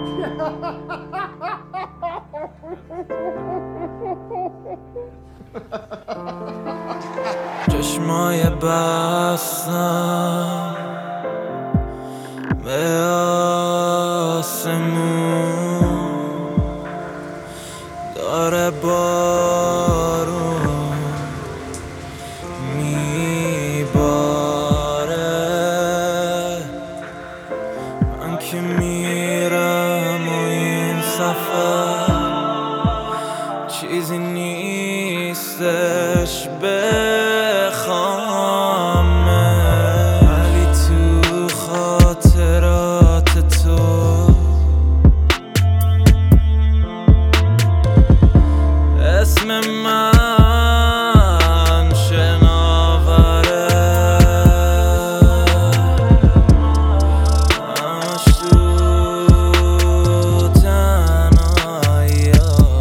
چشمای بستم به آسمون داره بارون میباره من که میرم و این سفر چیزی نیستش بخوامه ولی تو خاطرات تو اسم من شناوره همش تو تنهایی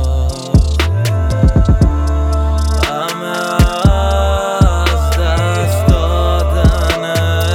همه از دست دادنه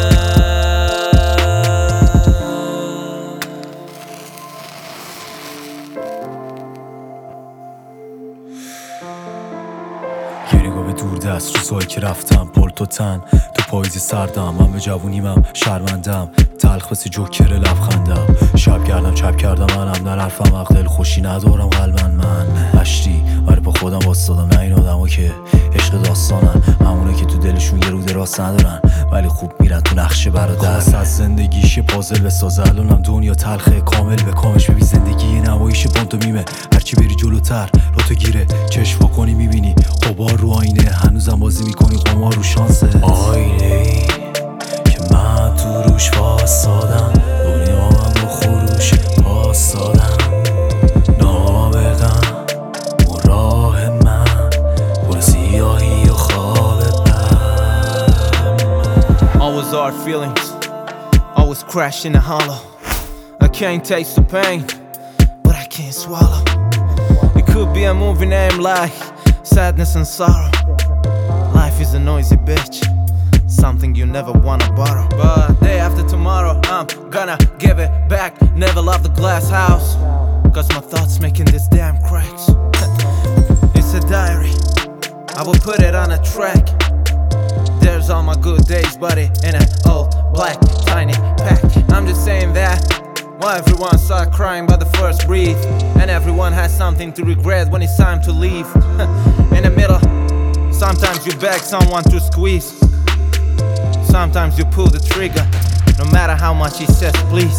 یه نگاه به دور دست روزایی که رفتم پلت و تن تو پاییز سردم من به جوونیمم شرمندم تلخ مثل جوکر لبخندم شب کردم چپ کردم منم نه حرفم حق دل خوشی ندارم قلبن من مشتی ولی با خودم باستادم نه این آدمو که عشق داستانن همونه که تو دلشون یه رود راست ندارن ولی خوب میرن تو نقشه برادر خواست از زندگیش پازل بسازه الانم دنیا تلخه کامل به کامش ببین زندگی یه نواییش پانتومیمه هرچی بری جلوتر رو تو گیره چشم وا کنی میبینی غبار رو آینه هنوزم بازی میکنی قمار رو شانسه آینه ای که من تو روش واسادم دنیا من با خروش واسادم نابغم اون راه من پر سیاهی و خواب بد Always hard feelings, always crash in a hollow. I can't taste the pain, but I can't swallow. It could be a movie named like Sadness and Sorrow. Life is a noisy bitch, something you never wanna borrow. But day after tomorrow, I'm gonna give it back. Never love the glass house, cause my thoughts making these damn cracks. It's a diary, I will put it on a track. There's all my good days, buddy, in an old black tiny pack. I'm just saying that why everyone start crying by the first breath, and everyone has something to regret when it's time to leave. In the middle, sometimes you beg someone to squeeze, sometimes you pull the trigger, no matter how much he says please.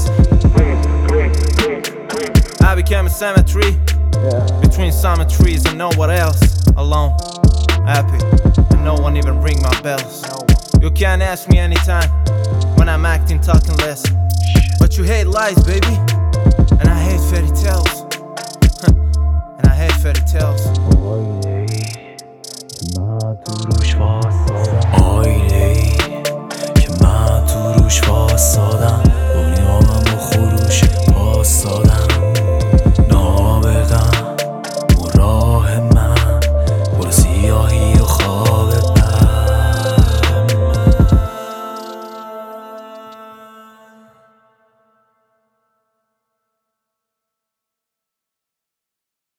I became a cemetery, between summer trees and nowhere else. Alone, happy, and no one even ring my bells. You can ask me anytime when I'm acting talking less, but you hate lies, baby, and I hate fairy tales. And I hate fairy tales. آینه ای که من تو روش واسادم